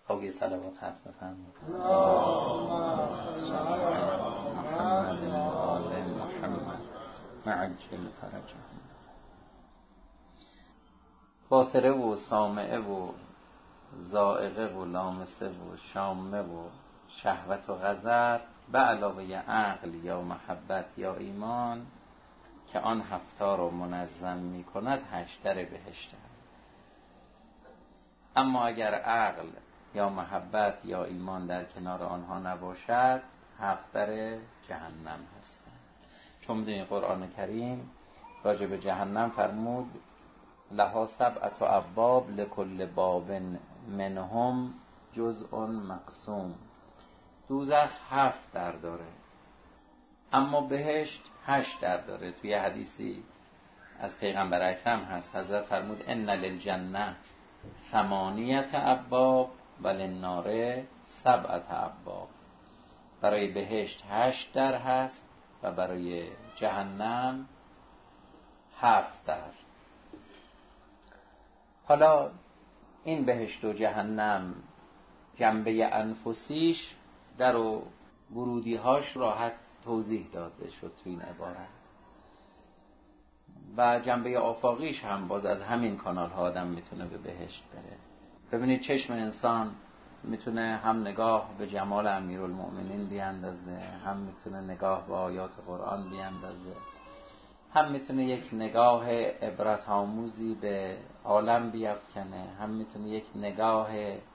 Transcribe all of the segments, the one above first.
خواهی صلوات ختم بفرمایید. محمد و آل محمد معجل فرجهم. باصره و سامعه و ذائقه و لامسه و شامه و شهوت و غضب به علاوه عقل یا محبت یا ایمان که آن هفتا رو منظم می کند 8 در بهشت. اما اگر عقل یا محبت یا ایمان در کنار آنها نباشد 7 در جهنم هستند. چون می‌دونید قرآن کریم راجع به جهنم فرمود لها 7 ابواب لکل باب منهم جزء مقسوم. دوزخ 7 در داره اما بهشت 8 در داره. توی حدیثی از پیغمبر اکرم هست، حضرت فرمود ان للجنه 8 ابواب و للنار 7 ابواب. برای بهشت 8 در هست و برای جهنم 7 در. حالا این بهشت و جهنم جنبه انفسیش در و ورودی‌هاش راحت توضیح داده شد تو این عبارت و جنبه آفاقیش هم باز از همین کانال ها آدم میتونه به بهشت بره. ببینید چشم انسان میتونه هم نگاه به جمال امیرالمؤمنین بیاندازه، هم میتونه نگاه به آیات قرآن بیاندازه، هم میتونه یک نگاه عبرت آموزی به عالم بیفکنه، هم میتونه یک نگاه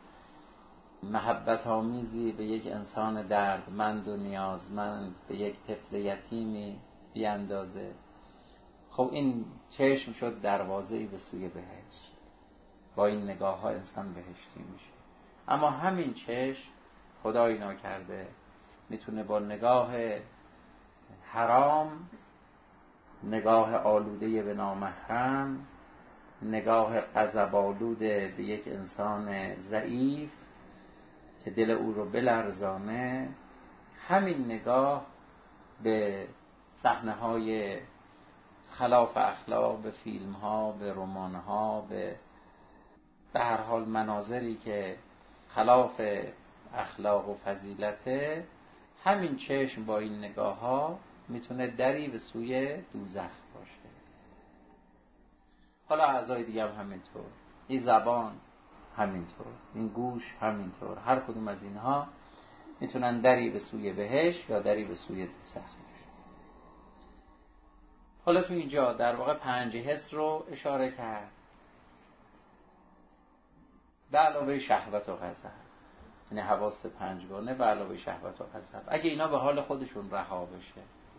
محبت آمیزی به یک انسان دردمند و نیازمند، به یک طفل یتیمی بیاندازه. خب این چشم شد دروازه‌ای به سوی بهشت. با این نگاه ها انسان بهشتی میشه. اما همین چشم خدای ناکرده میتونه با نگاه حرام، نگاه آلوده به نامحرم، نگاه غضب‌آلود به یک انسان ضعیف که دل او رو بلرزانه، همین نگاه به صحنه‌های خلاف اخلاق، به فیلم‌ها، به رمان‌ها، به هر حال مناظری که خلاف اخلاق و فضیلته، همین چشم با این نگاه‌ها میتونه دری به سوی دوزخ باشه. حالا اعضای دیگه هم همینطور، این زبان همینطور، این گوش همینطور، هر کدوم از اینها میتونن دری به سوی بهشت یا دری به سوی دوزخ باشه. حالا تو اینجا در واقع 5 حس رو اشاره کرد به علاوه شهوت و غضب، یعنی حواس 5 گانه به علاوه شهوت و غضب. اگه اینا به حال خودشون رها بشه،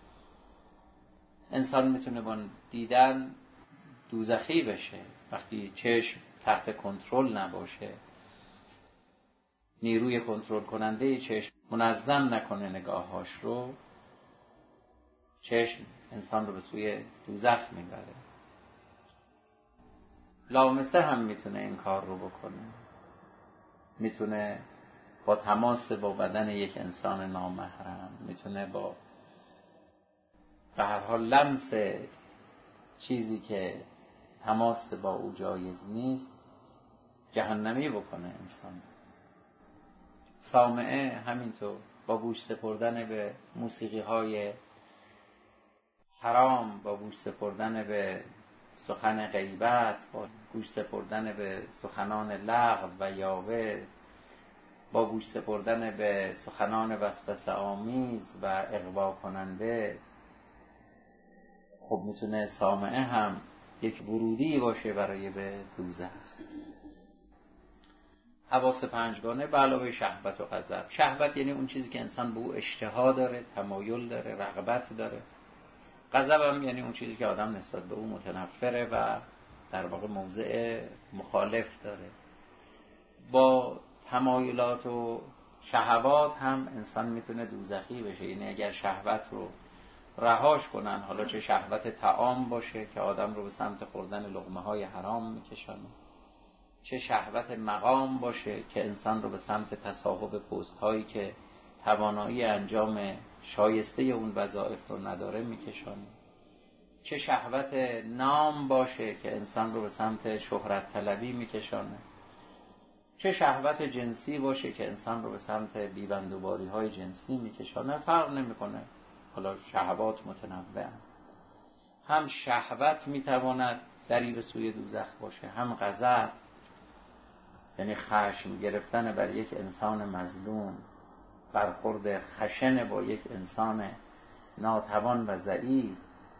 انسان میتونه با دیدن دوزخی بشه. وقتی چشم تحت کنترل نباشه، نیروی کنترل کننده چشم منظم نکنه نگاهاش رو، چشم انسان رو به سوی دوزخ میبره. لامسه هم میتونه این کار رو بکنه، میتونه با تماس با بدن یک انسان نامحرم، میتونه با به هر حال لمس چیزی که تماس با او جایز نیست جهنمی بکنه انسان. سامعه همینطور، با گوش سپردن به موسیقی های حرام، با گوش سپردن به سخن غیبت، با گوش سپردن به سخنان لغو و یاوه، با گوش سپردن به سخنان وسوسه آمیز و اغوا کننده، خب میتونه سامعه هم یک ورودی باشه برای به دوزخ. حواس 5 گانه به علاوه شهوت و غضب. شهوت یعنی اون چیزی که انسان به او اشتها داره، تمایل داره، رغبت داره. غضب هم یعنی اون چیزی که آدم نسبت به او متنفره و در واقع موضع مخالف داره. با تمایلات و شهوات هم انسان میتونه دوزخی بشه. یعنی اگر شهوت رو رهاش کنن، حالا چه شهوت طعام باشه که آدم رو به سمت خوردن لقمه های حرام میکشونه، چه شهوت مقام باشه که انسان رو به سمت تصاحب پست هایی که توانایی انجام شایسته اون وظایف رو نداره میکشونه، چه شهوت نام باشه که انسان رو به سمت شهرت طلبی میکشونه، چه شهوت جنسی باشه که انسان رو به سمت بیبندوباری های جنسی میکشانه، فرق نمیکنه. حالا شهوات متنوع، هم شهوت میتواند دری به سوی دوزخ باشه، هم غضب، یعنی خشم گرفتن بر یک انسان مظلوم، برخورد خشن با یک انسان ناتوان و ضعیف،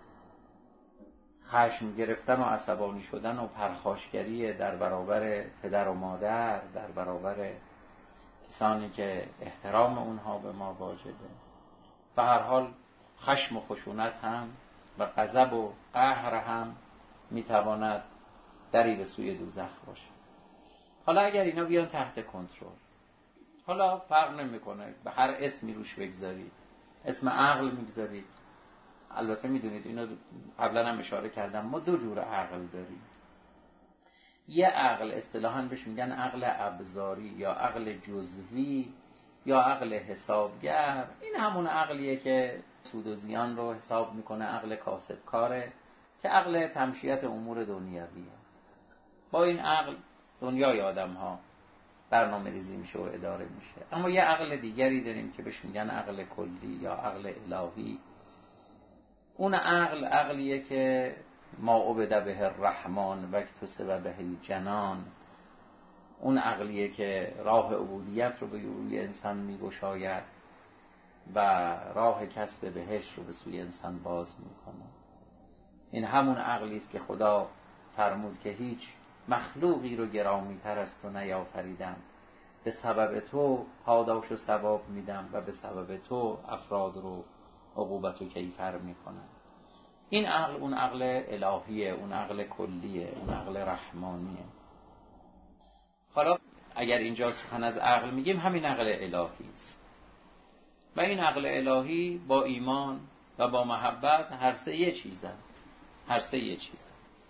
خشم گرفتن و عصبانی شدن و پرخاشگری در برابر پدر و مادر، در برابر کسانی که احترام اونها به ما واجبه. به هر حال خشم و خشونت هم و غضب و قهر هم میتواند دری به سوی دوزخ باشه. حالا اگر اینا بیان تحت کنترل، حالا فرق نمیکنه به هر اسمی روش بگذارید، اسم عقل میگذارید. البته میدونید اینو قبلا هم اشاره کردم، ما دو جور عقل داریم. یه عقل اصطلاحاً بهش میگن عقل ابزاری یا عقل جزوی یا عقل حسابگر. این همون عقلیه که سود و زیان رو حساب میکنه، عقل کاسب کاره که عقل تمشیت امور دنیویه. با این عقل دنیای آدم ها برنامه ریزی میشه و اداره میشه. اما یه عقل دیگری داریم که بهش میگن عقل کلی یا عقل الهی. اون عقل عقلیه که ما عبد به الرحمن و اکتسب به الجنان. اون عقلیه که راه عبودیت رو به روی انسان میگشاید و راه کسب بهشت رو به سوی انسان باز میکنه. این همون عقلی است که خدا فرمود که هیچ مخلوقی رو گرامی تر از تو نیافریدم، به سبب تو پاداش و ثواب میدم و به سبب تو افراد رو عقوبت و کیفر میکنم. این عقل اون عقل الهیه، اون عقل کلیه، اون عقل رحمانیه. حالا اگر اینجا سخن از عقل میگیم، همین عقل الهی است و این عقل الهی با ایمان و با محبت هر سه یه چیزن، هر سه یه چیزن.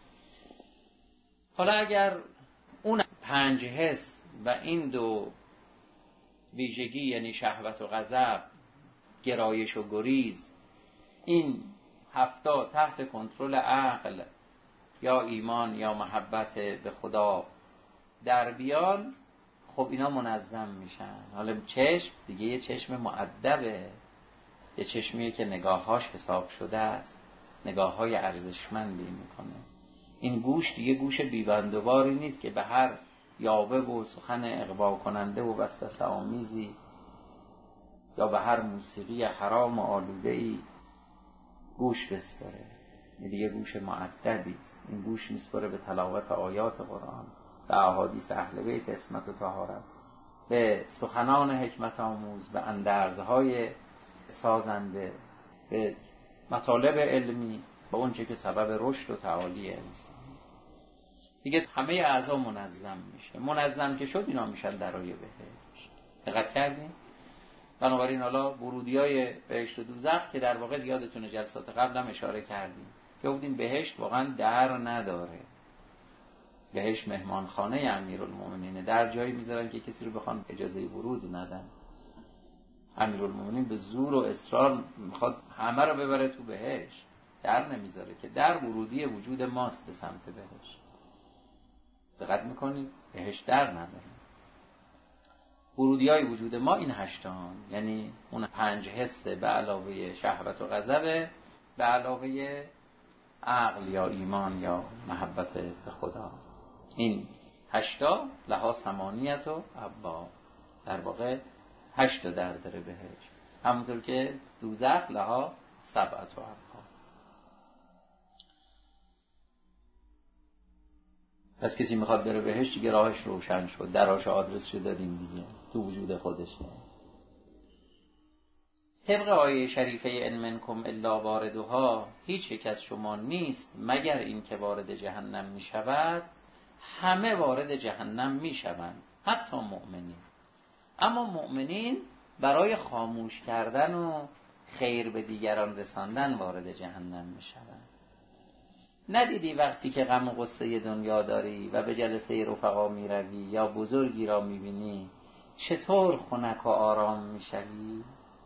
حالا اگر اون 5 حس و این دو ویژگی، یعنی شهوت و غضب، گرایش و گریز، این 7 تحت کنترل عقل یا ایمان یا محبت به خدا در بیان، خب اینا منظم میشن. حالا چشم دیگه یه چشم مؤدبه، یه چشمیه که نگاهاش حساب شده است، نگاههای ارزشمندی میکنه. این گوش دیگه گوش بیبندوباری نیست که به هر یاوه و سخن اغوا کننده و وسوسه آمیزی یا به هر موسیقی حرام و آلوده‌ای گوش بسپاره. این دیگه گوش مؤدبی است. این گوش میسپاره به تلاوت آیات قرآن، به احادیث اهل بیت عصمت و طهارت، به سخنان حکمت آموز، به اندرزهای سازنده، به مطالب علمی، به اونچه که سبب رشد و تعالی انسان. دیگه همه اعضا منظم میشه. منظم که شد اینا میشن درای بهشت. دقت کردین؟ بنابراین حالا ورودیای بهشت و دوزخ که در واقع یادتونه جلسات قبل هم اشاره کردیم که گفتیم بهشت واقعا در نداره. بهشت مهمانخانه امیرالمومنینه، در جایی میذارن که کسی رو بخوان اجازه ورود ندن. امیرالمومنین به زور و اصرار میخواد همه رو ببره تو بهشت، در نمیذاره که در ورودی وجود ماست به سمت بهشت. دقت میکنید؟ بهشت در نداره. ورودی های وجود ما این 8، یعنی اون 5 حسه به علاوه شهوت و غضب، به علاوه عقل یا ایمان یا محبت به خدا. این 8 لها ثمانیت و ابواب، در واقع 8 در داره بهشت، همونطور که دوزخ لها 7 و ابواب. پس کسی میخواد بره بهشت دیگه راهش روشن شد، دراش آدرسشو دادیم دیگه، تو وجود خودشه. طبق آیه شریفه ان منکم الا واردها، هیچ یک از شما نیست مگر این که وارد جهنم میشود. همه وارد جهنم میشوند، حتی مؤمنین. اما مؤمنین برای خاموش کردن و خیر به دیگران رساندن وارد جهنم میشوند. ندیدی وقتی که غم و غصه دنیا داری و به جلسه رفقا میروی یا بزرگی را میبینی چطور خنک و آرام میشوی؟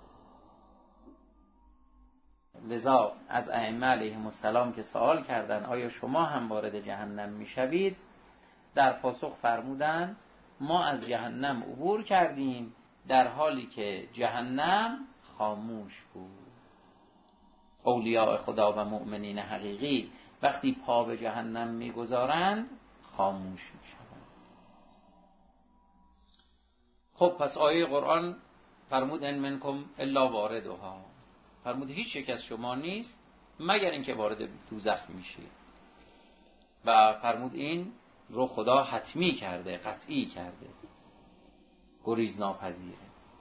لذا از ائمه علیهم السلام که سوال کردند آیا شما هم وارد جهنم میشوید، در پاسخ فرمودند ما از جهنم عبور کردیم در حالی که جهنم خاموش بود. اولیاء خدا و مؤمنین حقیقی وقتی پا به جهنم میگذارند خاموش میشوند. خب پس آیه قرآن فرمود ان منکم الا واردها، فرمود هیچ یک از شما نیست مگر اینکه وارد دوزخ میشید، و فرمود این رو خدا حتمی کرده، قطعی کرده، گریز ناپذیره.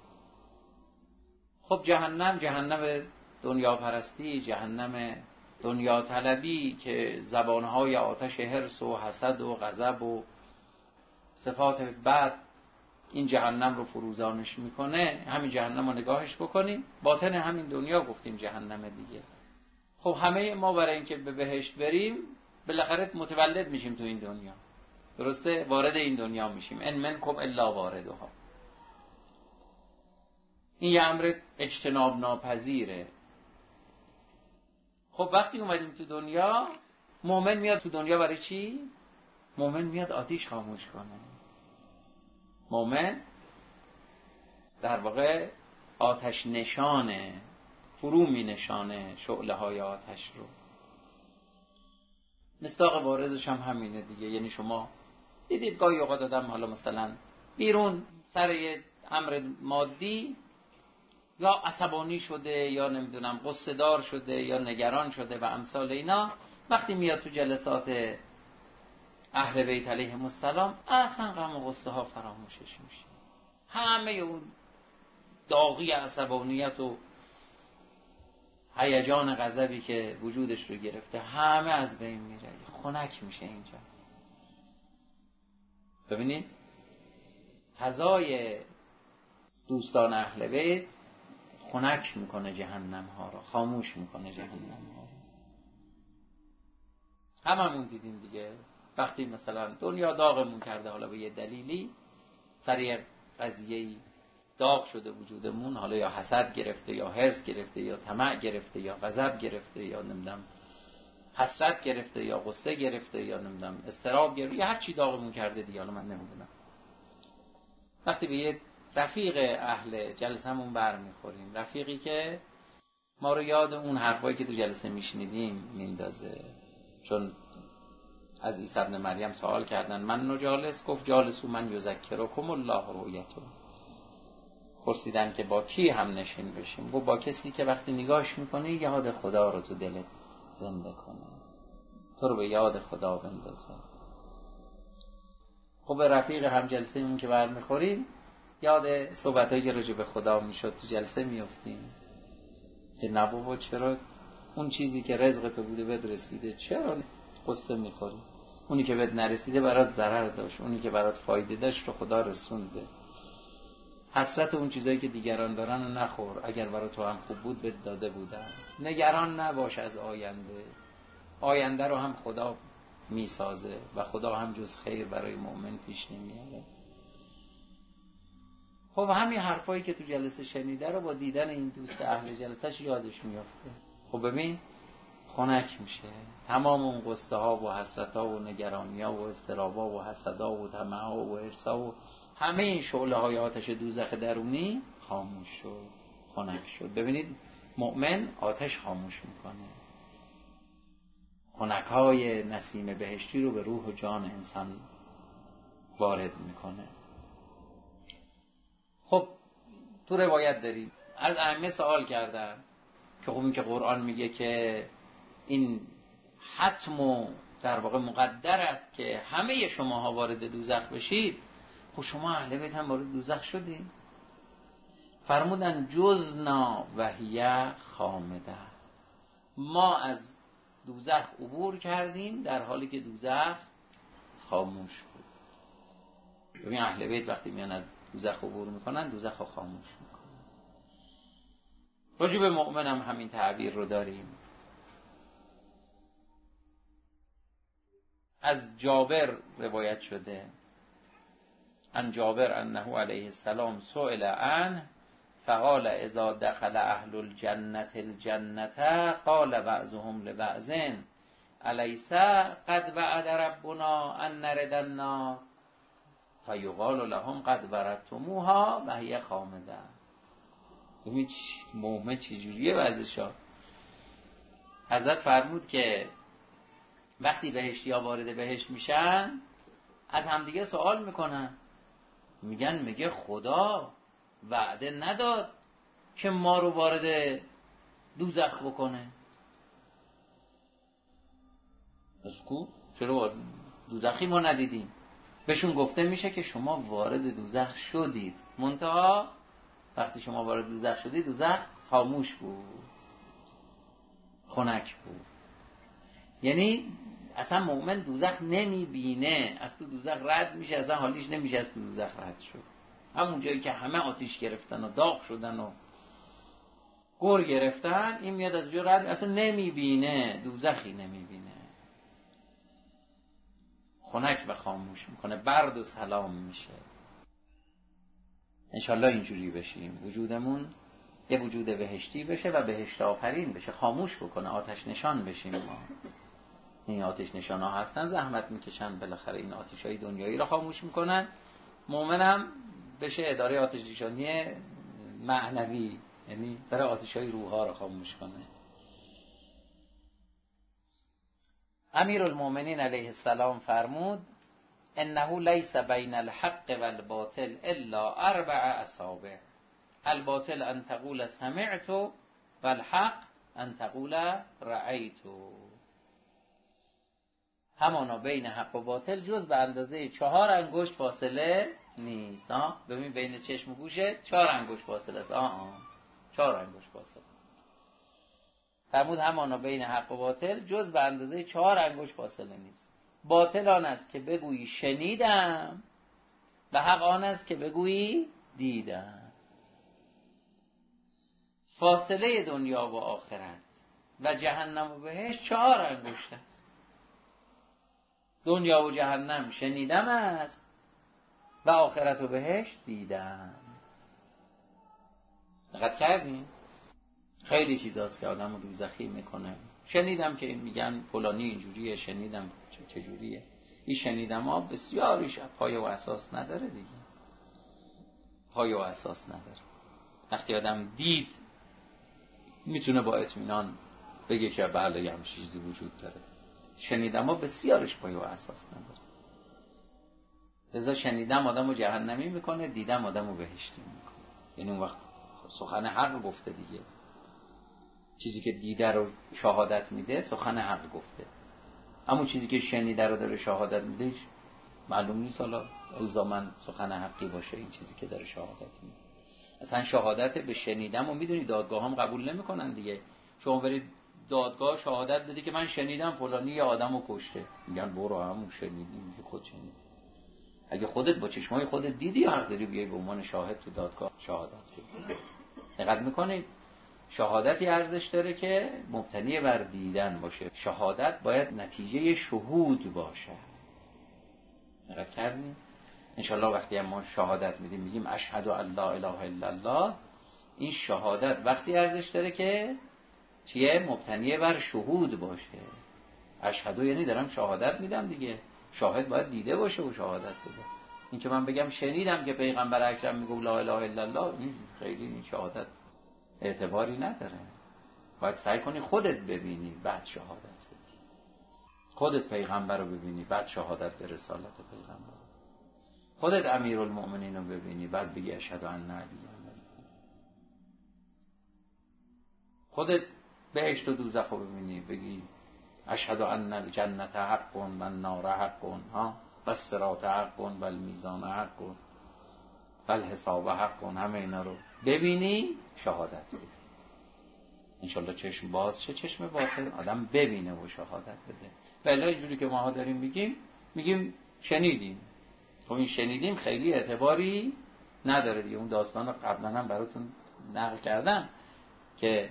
خب جهنم دنیا پرستی، جهنم دنیا طلبی که زبانهای آتش حرص و حسد و غضب و صفات بد این جهنم رو فروزانش میکنه. همین جهنم رو نگاهش بکنیم، باطن همین دنیا گفتیم جهنم دیگه. خب همه ما برای اینکه به بهشت بریم بالاخره متولد میشیم تو این دنیا، درسته؟ وارد این دنیا میشیم. ان منکم الا واردها. این یه امر اجتناب ناپذیره. خب وقتی اومدیم تو دنیا، مؤمن میاد تو دنیا برای چی؟ مؤمن میاد آتش خاموش کنه. مؤمن در واقع آتش نشانه، فرو می نشانه شعله های آتش رو. مصداق بارزش هم همینه دیگه. یعنی شما دیدید گاهی اوقات آدم حالا مثلا بیرون سر یه امر مادی یا عصبانی شده یا نمیدونم غصه دار شده یا نگران شده و امثال اینا، وقتی میاد تو جلسات اهل بیت علیهم السلام اصلا غم و غصه ها فراموشش میشه. همه اون داغی عصبانیت و هیجان غضبی که وجودش رو گرفته همه از بین میره، خنک میشه اینجا. ببینید فضای دوستان اهل بیت خنک میکنه جهنم ها رو، خاموش میکنه جهنم ها رو. هممون دیدیم دیگه، وقتی مثلا دنیا داغمون کرده حالا به یه دلیلی، سر یه قضیه‌ای داغ شده وجودمون، حالا یا حسد گرفته یا حرص گرفته یا طمع گرفته یا غضب گرفته یا نمیدونم حسرت گرفته یا غصه گرفته یا نمیدونم اضطراب گرفته یا هر چی داغمون کرده دیگه، حالا من نمیدونم. وقتی به یه رفیق اهل جلسه‌مون برمیخوریم، رفیقی که ما رو یاد اون حرفایی که تو جلسه میشنیدیم میندازه، چون از عیسی ابن مریم سوال کردن من نجالس، گفت جالسو من یذکرکم الله رؤیته. پرسیدن که با کی هم نشین بشیم؟ گفت با کسی که وقتی نگاهش میکنی یاد خدا رو تو دلت زنده کنه، تو رو به یاد خدا بندازه. خب به رفیق هم جلسه اون که برمیخوریم یاد صحبتایی که راجع به خدا میشد تو جلسه میافتیم که نه بابا چرا اون چیزی که رزق تو بوده بهت رسیده چرا قصه میخوری؟ اونی که بهت نرسیده برات ضرر داشت، اونی که برات فایده داشت رو خدا رسونده. حسرت اون چیزایی که دیگران دارن رو نخور، اگر برای تو هم خوب بود بهت داده بودن. نگران نباش از آینده، آینده رو هم خدا میسازه و خدا هم جز خیر برای مؤمن پیش نمیاره. خب همین حرفایی که تو جلسه شنیده رو با دیدن این دوست اهل جلسهش یادش میافته. خب ببین خنک میشه تمام اون قصه ها و حسرت ها و نگرانی ها و اضطرابا و حسد ها و طمع ها و حرص ها و همه این شعله های آتش دوزخ درونی خاموش شد، خنک شد. ببینید مؤمن آتش خاموش میکنه، خنک های نسیم بهشتی رو به روح و جان انسان وارد میکنه. خب تو روایت داریم از ائمه سوال کردن که خب این که قرآن میگه که این حتم و در واقع مقدر است که همه شماها وارد دوزخ بشید، خب شما اهل بیت هم وارد دوزخ شدید؟ فرمودن جزنا و هی خامده، ما از دوزخ عبور کردیم در حالی که دوزخ خاموش بود. ببین اهل بیت وقتی میان از دوزخ عبور میکنن دوزخ رو خاموش میکنن. راجع به مؤمن هم همین تعبیر رو داریم. از جابر روایت شده ان جابر انه علیه السلام سئل عنه فقال اذا دخل اهل الجنة الجنة قال بعضهم لبعض الیس قد وعد ربنا ان نرد النار تا یقال لهم قد وردتموها و هی خامده. ببین مومن چجوریه وضعشا. حضرت فرمود که وقتی بهشتی‌ها وارد بهشت میشن از همدیگه سوال میکنن، میگن میگه خدا وعده نداد که ما رو وارد دوزخ بکنه. پس کو چرا دوزخی ما ندیدیم؟ بهشون گفته میشه که شما وارد دوزخ شدید، منتها وقتی شما وارد دوزخ شدید دوزخ خاموش بود، خنک بود. یعنی اصلا مؤمن دوزخ نمیبینه، از تو دوزخ رد میشه، اصلا حالیش نمیشه از تو دوزخ رد شد. همون جایی که همه آتیش گرفتن و داغ شدن و گور گرفتن، این میاد از جا رد، اصلا نمیبینه، دوزخی نمیبینه، خنک و خاموش میکنه، برد و سلام میشه. انشالله اینجوری بشیم، وجودمون یه وجود بهشتی بشه و بهشت آفرین بشه، خاموش بکنه، آتش نشان بشیم ما. این آتش نشان ها هستن، زحمت میکشن، بالاخره این آتش های دنیایی را خاموش میکنن. مومنم بشه اداره آتش نشانی معنوی، یعنی برای آتش های روح ها را خاموش کنه. امیرالمومنین علیه السلام فرمود انه لیس بین الحق والباطل الا 4 اصابع، الباطل ان تقول سمعت والحق ان تقول رأیت. همانا بین حق و باطل جز به اندازه 4 انگشت فاصله نیست. ببین بین چشم و گوشه 4 انگشت فاصله است. 4 انگشت فاصله. فرمود همانا بین حق و باطل جز به اندازه 4 انگشت فاصله نیست. باطل آن است که بگویی شنیدم و حق آن است که بگویی دیدم. فاصله دنیا و آخرت و جهنم و بهشت 4 انگشت است. دنیا و جهنم شنیدم است و آخرت و بهشت دیدم. دقت کردین؟ خیلی چیزاست که آدم رو دوزخی میکنه. شنیدم که میگن فلانی اینجوریه، شنیدم چجوریه. این شنیدم ها بسیاریش پایه و اساس نداره دیگه، پایه و اساس نداره. وقتی آدم دید میتونه با اطمینان بگه که بله یه همچین چیزی وجود داره. شنیدم ها بسیارش پایه و اساس نداره. لذا شنیدم آدم رو جهنمی میکنه، دیدم آدم رو بهشتی میکنه. یعنی اون وقت سخن حق گفته دیگه. چیزی که دیده رو شهادت میده سخن حق گفته. اما چیزی که شنیده رو داره شهادت میده معلوم نیست حالا الزاماً سخن حقی باشه این چیزی که داره شهادت میده. اصلا شهادت به شنیدم و میدونی دادگاه هم قبول نمیکنن دیگه. شما برید دادگاه شهادت بده که من شنیدم فلانی یه آدمو کشته، میگن برو همون شنیدی، میگه خود شنیدی. اگه خودت با چشمای خودت دیدی حق داری بیای به عنوان شاهد تو دادگاه شهادت کنی. دقت میکنید شهادتی ارزش داره که مبتنی بر دیدن باشه. شهادت باید نتیجه شهود باشه. دقت کردین؟ انشالله وقتی ما شهادت میدیم میگیم اشهد ان لا اله الا الله، این شهادت وقتی ارزش داره که چیه؟ مبتنی بر شهود باشه. اشهدو یعنی دارم شهادت میدم دیگه، شاهد باید دیده باشه و شهادت بده. این که من بگم شنیدم که پیغمبر اکرم میگه لا اله الا الله، این خیلی این شهادت اعتباری نداره. باید سعی کنی خودت ببینی بعد شهادت بدی، خودت پیغمبر رو ببینی بعد شهادت به رسالت پیغمبر، خودت امیرالمؤمنین رو ببینی بعد بگی اشهد ان علی، خودت بهشت و دوزخ رو ببینی بگی اشهد ان الجنت حق و النار حق و الصراط حق و المیزان حق و الحساب حق، همه اینا رو ببینی شهادت بدی. انشالله چشم باز چه چشم باطن آدم ببینه و شهادت بده. ولی اینجوری که ما داریم میگیم شنیدیم. خب این شنیدیم خیلی اعتباری نداره دیگه. اون داستان رو قبلا هم براتون نقل کردم که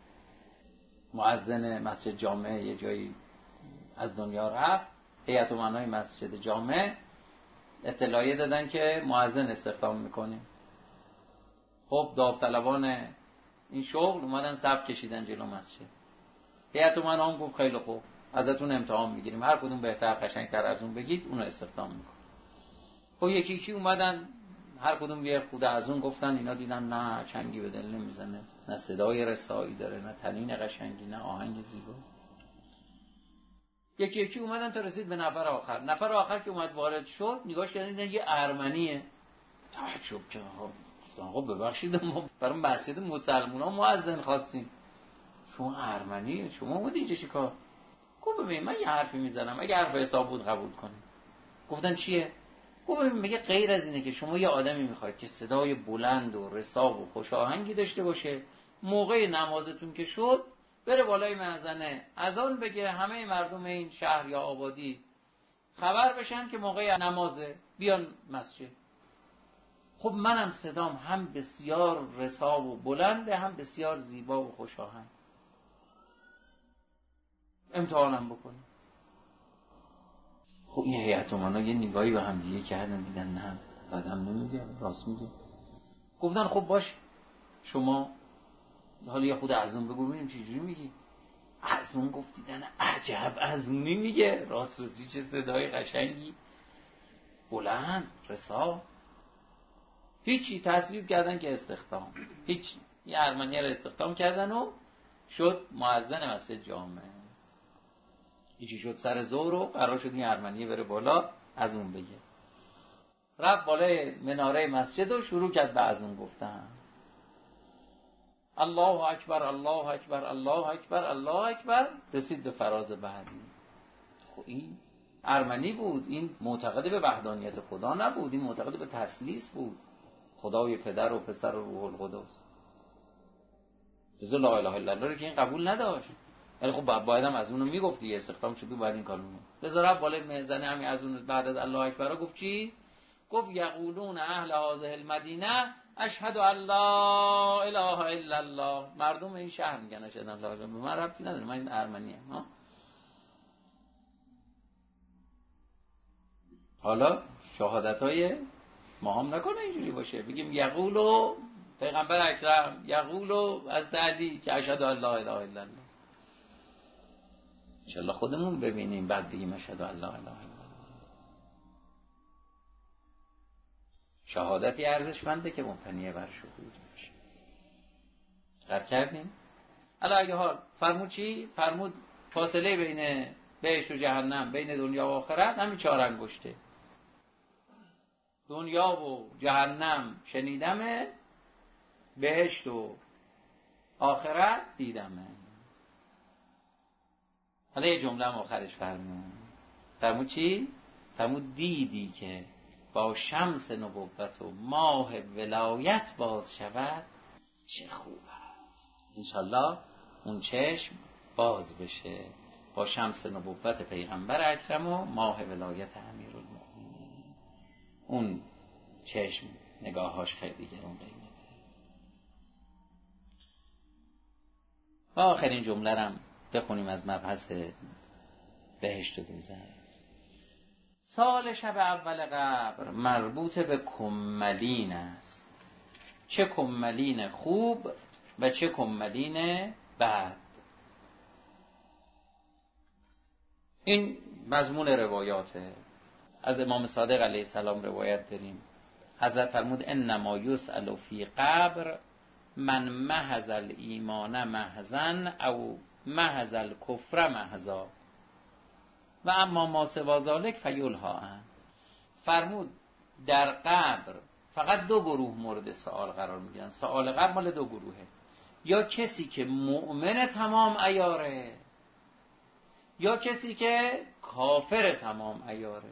مؤذن مسجد جامع یه جایی از دنیا رفت، هیئت امنای مسجد جامع اطلاعیه دادن که مؤذن استخدام میکنیم. خب داوطلبان این شغل اومدن صف کشیدن جلو مسجد. هیئت امنا هم گفت خیلی خوب ازتون امتحان میگیریم، هر کدوم بهتر قشنگتر از اون بگید اونو استخدام میکنیم. خب یکی اومدن هر کدوم یه خود از اون گفتن، اینا دیدن نه چنگی به دل نمیزنه، نه صدای رسایی داره، نه تنین قشنگی، نه آهنگ زیبا. یکی اومدن تا رسید به نفر آخر که اومد وارد شد، نگاش کردن یه ارمنیه. تعجب که آقا ببخشید ما برای مسجد مسلمونا مؤذن خواستیم، شما ارمنیه، شما اومدی اینجا چیکار؟ گفت ببین من یه حرفی میزنم، اگه حرف حساب بود قبول کنید. گفتن چیه؟ گفت ببین میگه غیر از اینه که شما یه آدمی میخواید که صدای بلند و رسا و خوش آهنگی داشته باشه، موقع نمازتون که شد بره بالای منزنه اذان بگه، همه مردم این شهر یا آبادی خبر بشن که موقع نمازه، بیان مسجد. خب منم صدام هم بسیار رسا و بلنده، هم بسیار زیبا و خوش آهنگ، امتحانم بکنیم. خب این هیئت امنا یه نگاهی به هم دیگه کردن، دیدن نه بعدم نمیگه، راست میگه. گفتن خب باش شما حالا یه خود از اون بگو ببینیم چجوری میگی. از اون گفت دیدن عجب از اون نمیگه، راست رسی چه صدای قشنگی، بلند رسا. هیچی، تصویب کردن که استخدام، هیچ، یه ارمنی رو استخدام کردن و شد مؤذن مسجد جامع. هیچی شد سر ظهر و قرار شد این ارمنی بره بالا از اون بگه. رفت بالای مناره مسجد و شروع کرد به از اون گفتن، الله اکبر الله اکبر الله اکبر الله اکبر. رسید به فراز بعدی. خب این ارمنی بود، این معتقد به وحدانیت خدا نبود، این معتقد به تثلیث بود، خدای پدر و پسر و روح القدس. جزء لا اله الا الله رو که این قبول نداشت. ولی خب باید هم از اونو میگفت دیگه، استخدام شد و باید این کارو میگفت. بذار بالای میزنه همین از اون بعد از الله اکبر گفت چی؟ گفت یقولون اهل هذه المدینه اشهد ان لا اله الا الله. مردم این شهر میگن اشهد ان لا اله الا الله. من ربطی نداره، من این ارمنیه. حالا شهادتای ما هم نکنه اینجوری باشه، بگیم یقولو پیغمبر اکرم، یقولو از علی که اشهد ان لا اله الا الله. ان شاء الله خودمون ببینیم بعد بگیم اشهد ان لا اله الا الله. شهادتی ارزشمنده که مبتنی بر شهود باشه. قرار کردیم. حالا اگه حال فرمود چی؟ فرمود فاصله بین بهشت و جهنم، بین دنیا و آخرت همین 4 انگشته. دنیا و جهنم شنیدمه، بهشت و آخرت دیدمه. حالا یه جمله هم آخرش فرمود چی؟ فرمود دیدی که با شمس نبوت و ماه ولایت باز شود چه خوب است. انشالله اون چشم باز بشه با شمس نبوت پیغمبر اکرم و ماه ولایت امیرالمؤمنین. اون چشم نگاهاش خیلی گرون قیمته. و آخرین جمله رم بخونیم از مبحث بهشت و دوزخ. سال شب اول قبر مربوط به کملین است، چه کملین خوب و چه کملین بد. این مضمون روایاته. از امام صادق علیه السلام روایت داریم، حضرت فرمود انما یسأل فی قبر من محض الایمان محضن او محض الکفر محضا و اما ما سوا ذلک فیلها ان. فرمود در قبر فقط 2 گروه مورد سوال قرار میگیرن. سوال قبر مال 2 گروهه، یا کسی که مؤمن تمام عیاره یا کسی که کافر تمام عیاره.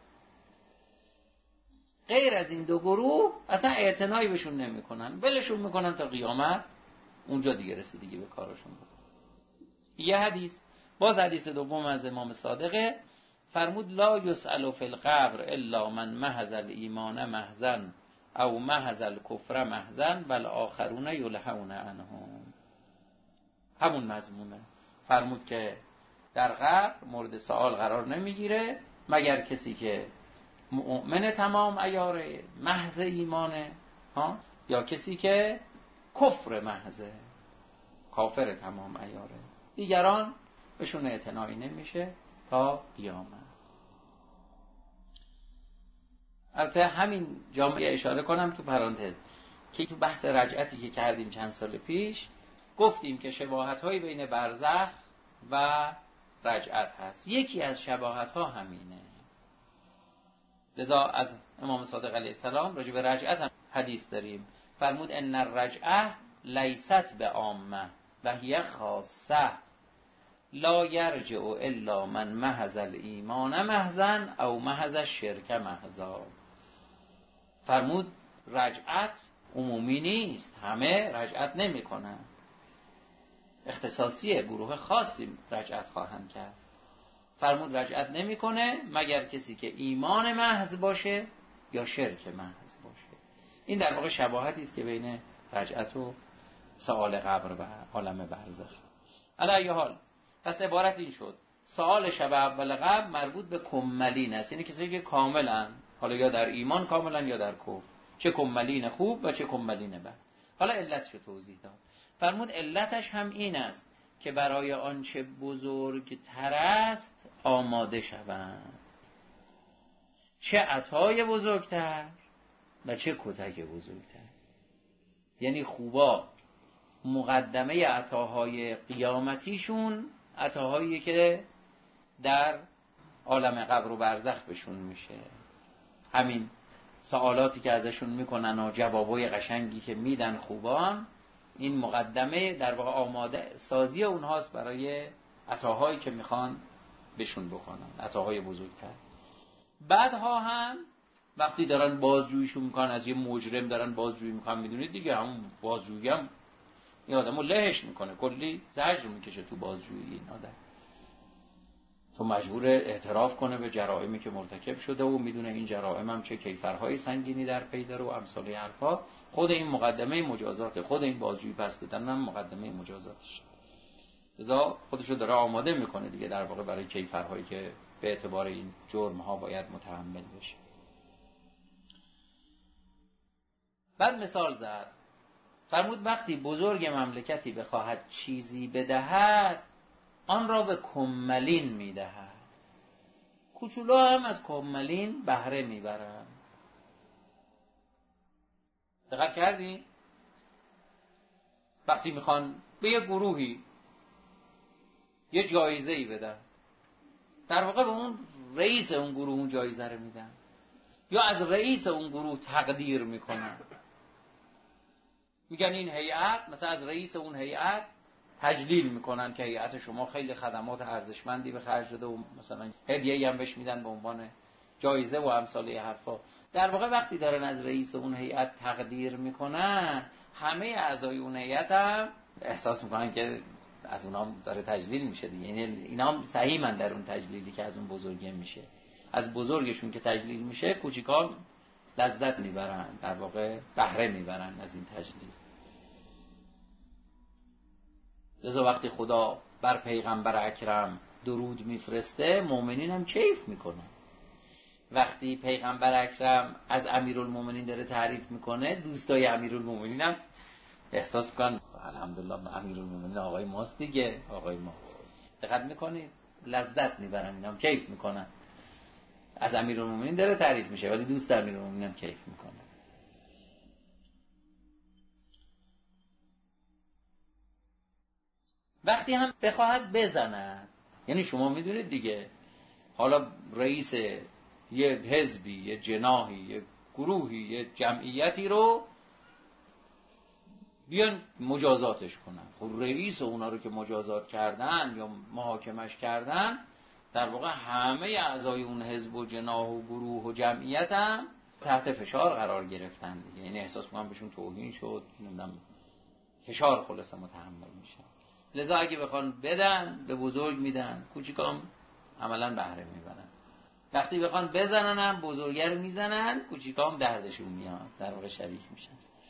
غیر از این 2 گروه اصلا اعتنایی بهشون نمیکنن، ولشون میکنن تا قیامت، اونجا دیگه رسیدگی به کارشون بود. یه حدیث، باز حدیث دوم از امام صادقه، فرمود لا یسأل فی القبر الا من محض الایمان محضن او محض الکفر محضن والآخرون یلهون عنهم. همون مضمونه. فرمود که در قبر مورد سوال قرار نمیگیره مگر کسی که مؤمن تمام عیاره، محض ایمانه، یا کسی که کفر محضه، کافر تمام عیاره. دیگران بهشون اعتنایی نمیشه تا قیامت. البته همین جامعه اشاره کنم تو پرانتز که تو بحث رجعتی که کردیم چند سال پیش گفتیم که شباهت‌های بین برزخ و رجعت هست. یکی از شباهت‌ها همینه. لذا از امام صادق علیه السلام راجع به رجعت هم حدیث داریم. فرمود ان الرجعه لیست بعامه و هی خاصه لا یرجع الا من محض الایمان محضا او محض الشرک محضا. فرمود رجعت عمومی نیست، همه رجعت نمی کنن، اختصاصیه، گروه خاصی رجعت خواهند کرد. فرمود رجعت نمی کنه مگر کسی که ایمان محض باشه یا شرک محض باشه. این در واقع شباهتی است که بین رجعت و سؤال قبر و عالم برزخ. علی ای حال پس عبارت این شد سؤال شب اول قبر مربوط به کملین است، یعنی کسی که کاملا، حالا یا در ایمان کاملا یا در کفر، چه کملین خوب و چه کملین بد. حالا علتشو توضیح داد. فرمود علتش هم این است که برای آنچه بزرگتر است آماده شوند، چه عطای بزرگتر و چه کتک بزرگتر. یعنی خوبا مقدمه عطاهای قیامتیشون عطاهایی که در عالم قبر و برزخ بهشون میشه، همین سوالاتی که ازشون میکنن و جوابای قشنگی که میدن خوبان، این مقدمه در واقع آماده سازی اونهاست برای عطاهایی که میخوان بهشون بکنن، عطاهای بزرگتر. بعدها هم وقتی دارن بازجوییشون میکنن، از یه مجرم دارن بازجویی میکنن، میدونید دیگه همون بازجویی هم این آدمو لهش میکنه، کلی زجر میکشه تو بازجویی. این آدم تو مجبور اعتراف کنه به جرائمی که مرتکب شده و میدونه این جرائم هم چه کیفرهای سنگینی در پی داره و امثال حرفا. خود این مقدمه مجازات، خود این بازجویی پس دادن هم مقدمه مجازاتش. لذا خودشو داره آماده میکنه دیگه در واقع برای کیفرهایی که به اعتبار این جرم ها باید متحمل بشه. بعد مثال زد، فرمود وقتی بزرگ مملکتی بخواهد چیزی بدهد آن را به کملین میدهد، کوچولو هم از کملین بهره میبرن. دقت کردین؟ وقتی میخوان به یه گروهی یه جایزه‌ای بدن، در واقع به اون رئیس اون گروه اون جایزه رو میدن، یا از رئیس اون گروه تقدیر میکنن، میگن این هیئت، مثلا از رئیس اون هیئت تجلیل میکنن که هیئت شما خیلی خدمات ارزشمندی به خرج داده و مثلا هدیه‌ای هم بهش میدن به عنوان جایزه و امثال حرفا. در واقع وقتی دارن از رئیس اون هیئت تقدیر میکنن، همه اعضای اون هیئت هم احساس میکنن که از اونها داره تجلیل میشه دیگه. یعنی اینا هم سهیمن در اون تجلیلی که از اون بزرگه میشه. از بزرگشون که تجلیل میشه کوچیکا لذت میبرن، در واقع بهره میبرن از این تجلیل. لذا وقتی خدا بر پیغمبر اکرم درود میفرسته، مؤمنین هم کیف میکنن. وقتی پیغمبر اکرم از امیرالمومنین داره تعریف میکنه، دوستای امیرالمومنین هم احساس میکنن الحمدلله امیرالمومنین آقای ماست دیگه، آقای ماست. دقت میکنید؟ لذت میبرن، اینا هم کیف میکنن. از امیرالمومنین داره تعریف میشه ولی دوست امیرالمومنین هم کیف میکنه. وقتی هم بخواهد بزند، یعنی شما میدونید دیگه، حالا رئیس یه حزبی، یه جناحی، یه گروهی، یه جمعیتی رو بیان مجازاتش کنن. خب رئیس اونا رو که مجازات کردن یا محاکمش کردن، در واقع همه اعضای اون حزب و جناح و گروه و جمعیت هم تحت فشار قرار گرفتن دیگه. یعنی احساس می‌کنم بهشون توهین شد، نمیدونم فشار خلاصه متحمل میشن. لذا اگه بخوان بدن به بزرگ میدن، کوچیکام عملا بهره میبرن. وقتی بخوان بزنن هم بزرگر میزنن، کوچیکام دردشون میاد، در واقع شریک میشن.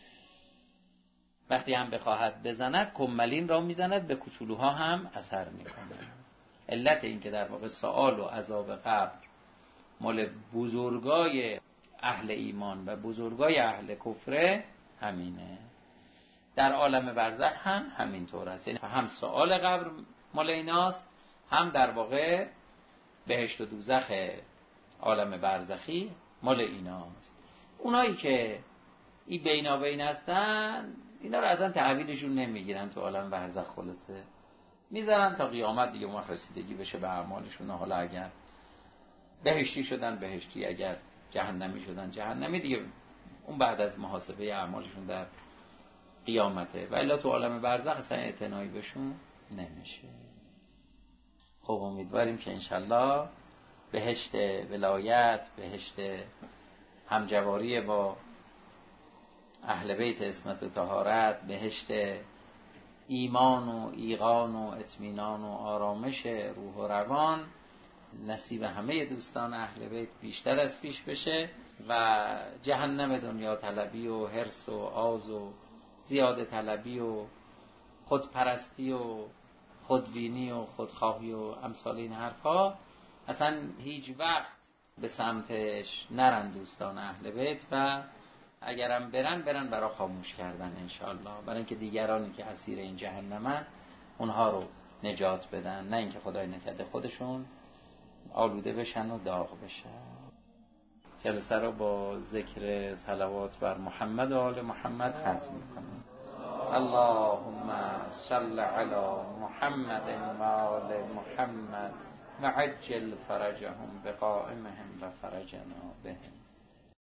وقتی هم بخواهد بزند کملین را میزند، به کوچولوها هم اثر میکنه. علت این که در واقع سؤال و عذاب قبر مال بزرگای اهل ایمان و بزرگای اهل کفر همینه. در عالم برزخ هم همینطور است. یعنی هم سؤال قبر مال ایناست، هم در واقع بهشت و دوزخ عالم برزخی مال ایناست. اونایی که این بینابین هستن اینا رو اصلا تحویلشون نمیگیرن، تو عالم برزخ خلاصه میذارن تا قیامت دیگه ما رسیدگی بشه به اعمالشون. حالا اگر بهشتی شدن بهشتی، اگر جهنمی شدن جهنمی، دیگه اون بعد از محاسبه اعمالشون در قیامته. و الا تو عالم برزخ اصلا اعتنایی بهشون نمیشه. خب امیدواریم که انشالله بهشت ولایت، بهشت همجواری با اهل بیت عصمت و طهارت، بهشت ایمان و ایقان و اطمینان و آرامش روح و روان نصیب همه دوستان اهل بیت بیشتر از پیش بشه و جهنم دنیا طلبی و حرص و آز و زیاده طلبی و خودپرستی و خودبینی و خودخواهی و امثال این حرفا اصلا هیچ وقت به سمتش نرن دوستان اهل بیت، و اگرم برن برای خاموش کردن انشاءالله، برای اینکه دیگرانی که اسیر این جهنمن اونها رو نجات بدن، نه اینکه خدای نکرده خودشون آلوده بشن و داغ بشن. جلسه رو با ذکر صلوات بر محمد و آل محمد ختم میکنم. اللهم صل علی محمد و آل محمد و عجل فرجهم بقائمهم و فرجنا بهم.